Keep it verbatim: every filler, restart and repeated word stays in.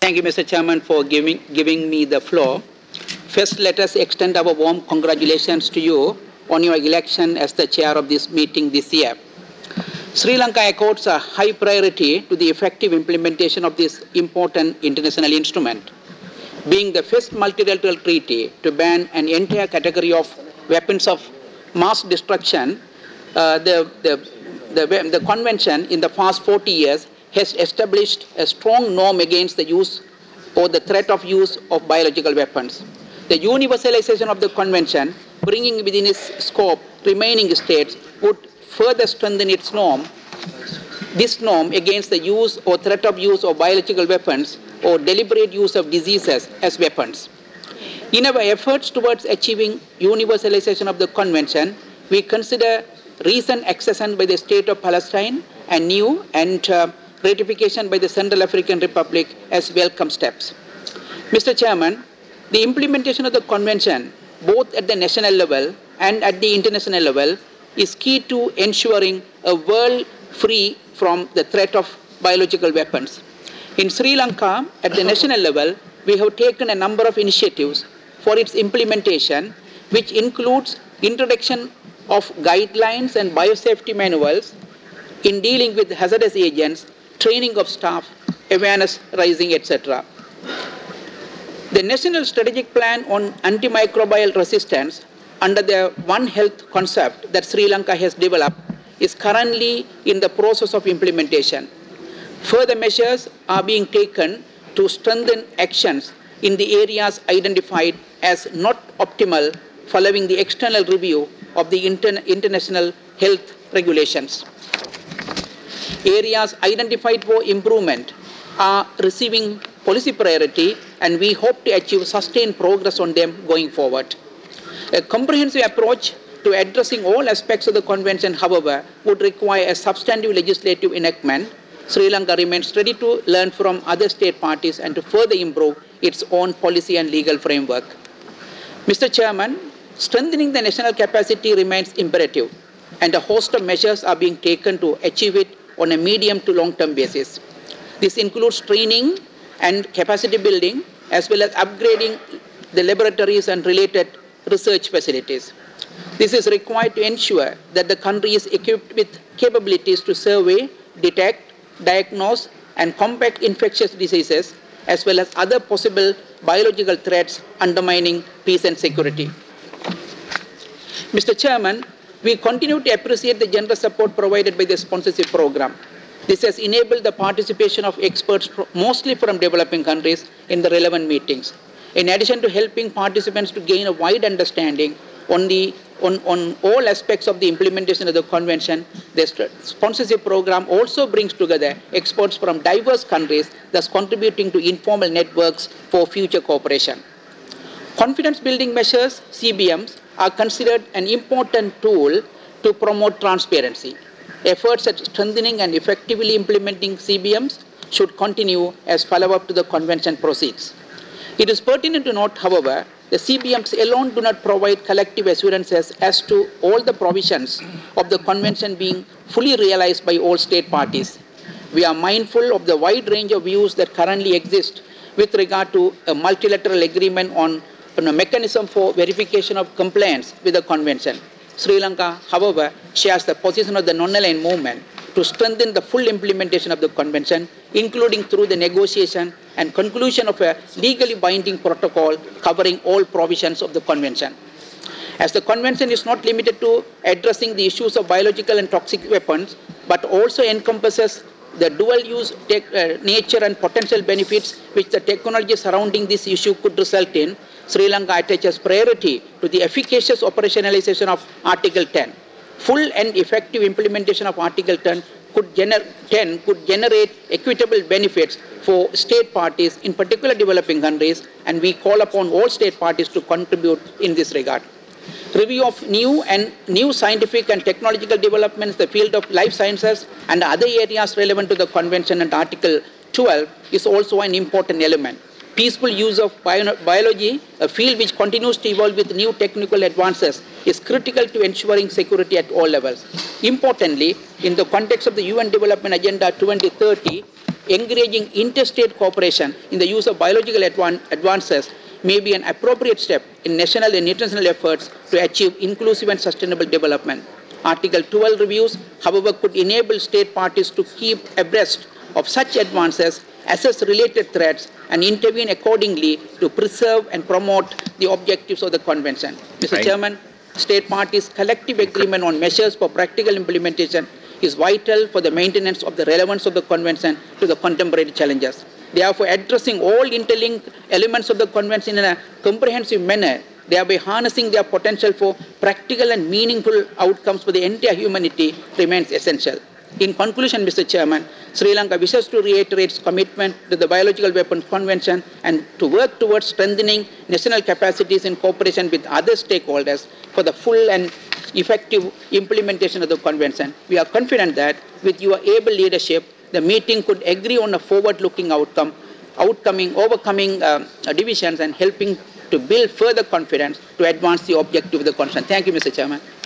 Thank you, Mister Chairman, for giving, giving me the floor. First, let us extend our warm congratulations to you on your election as the chair of this meeting this year. Sri Lanka accords a high priority to the effective implementation of this important international instrument. Being the first multilateral treaty to ban an entire category of weapons of mass destruction, uh, the, the, the, the convention in the past forty years has established a strong norm against the use or the threat of use of biological weapons. The universalization of the convention, bringing within its scope remaining states, would further strengthen its norm this norm against the use or threat of use of biological weapons or deliberate use of diseases as weapons. In our efforts towards achieving universalization of the convention, we consider recent accession by the State of Palestine and new and uh, ratification by the Central African Republic as welcome steps. Mister Chairman, the implementation of the convention, both at the national level and at the international level, is key to ensuring a world free from the threat of biological weapons. In Sri Lanka, at the national level, we have taken a number of initiatives for its implementation, which includes introduction of guidelines and biosafety manuals in dealing with hazardous agents, training of staff, awareness raising, et cetera. The National Strategic Plan on Antimicrobial Resistance under the One Health concept that Sri Lanka has developed is currently in the process of implementation. Further measures are being taken to strengthen actions in the areas identified as not optimal following the external review of the inter international health regulations. Areas identified for improvement are receiving policy priority, and we hope to achieve sustained progress on them going forward. A comprehensive approach to addressing all aspects of the convention, however, would require a substantive legislative enactment. Sri Lanka remains ready to learn from other state parties and to further improve its own policy and legal framework. Mister Chairman, strengthening the national capacity remains imperative, and a host of measures are being taken to achieve it on a medium to long-term basis. This includes training and capacity building, as well as upgrading the laboratories and related research facilities. This is required to ensure that the country is equipped with capabilities to survey, detect, diagnose, and combat infectious diseases, as well as other possible biological threats undermining peace and security. Mister Chairman, we continue to appreciate the generous support provided by the sponsorship program. This has enabled the participation of experts mostly from developing countries in the relevant meetings. In addition to helping participants to gain a wide understanding on, the, on, on all aspects of the implementation of the convention, the sponsorship program also brings together experts from diverse countries, thus contributing to informal networks for future cooperation. Confidence building measures, C B Ms, are considered an important tool to promote transparency. Efforts at strengthening and effectively implementing C B Ms should continue as follow-up to the convention proceeds. It is pertinent to note, however, the C B Ms alone do not provide collective assurances as to all the provisions of the convention being fully realized by all state parties. We are mindful of the wide range of views that currently exist with regard to a multilateral agreement on, on a mechanism for verification of compliance with the convention. Sri Lanka, however, shares the position of the non-aligned movement to strengthen the full implementation of the convention, including through the negotiation and conclusion of a legally binding protocol covering all provisions of the convention. As the convention is not limited to addressing the issues of biological and toxic weapons, but also encompasses the dual-use uh, nature and potential benefits which the technology surrounding this issue could result in, Sri Lanka attaches priority to the efficacious operationalization of Article ten. Full and effective implementation of Article ten could, gener- ten could generate equitable benefits for state parties, in particular developing countries, and we call upon all state parties to contribute in this regard. Review of new and new scientific and technological developments in the field of life sciences and other areas relevant to the convention and Article twelve is also an important element. Peaceful use of bio biology, a field which continues to evolve with new technical advances, is critical to ensuring security at all levels. Importantly, in the context of the U N Development Agenda twenty thirty, encouraging interstate cooperation in the use of biological advan- advances may be an appropriate step in national and international efforts to achieve inclusive and sustainable development. Article twelve reviews, however, could enable state parties to keep abreast of such advances, assess related threats, and intervene accordingly to preserve and promote the objectives of the Convention. Mister Right. Chairman, state parties' collective agreement on measures for practical implementation is vital for the maintenance of the relevance of the Convention to the contemporary challenges. Therefore, addressing all interlinked elements of the Convention in a comprehensive manner, thereby harnessing their potential for practical and meaningful outcomes for the entire humanity, remains essential. In conclusion, Mister Chairman, Sri Lanka wishes to reiterate its commitment to the Biological Weapons Convention and to work towards strengthening national capacities in cooperation with other stakeholders for the full and effective implementation of the Convention. We are confident that with your able leadership, the meeting could agree on a forward-looking outcome, outcoming, overcoming um, divisions and helping to build further confidence to advance the objective of the Convention. Thank you, Mister Chairman.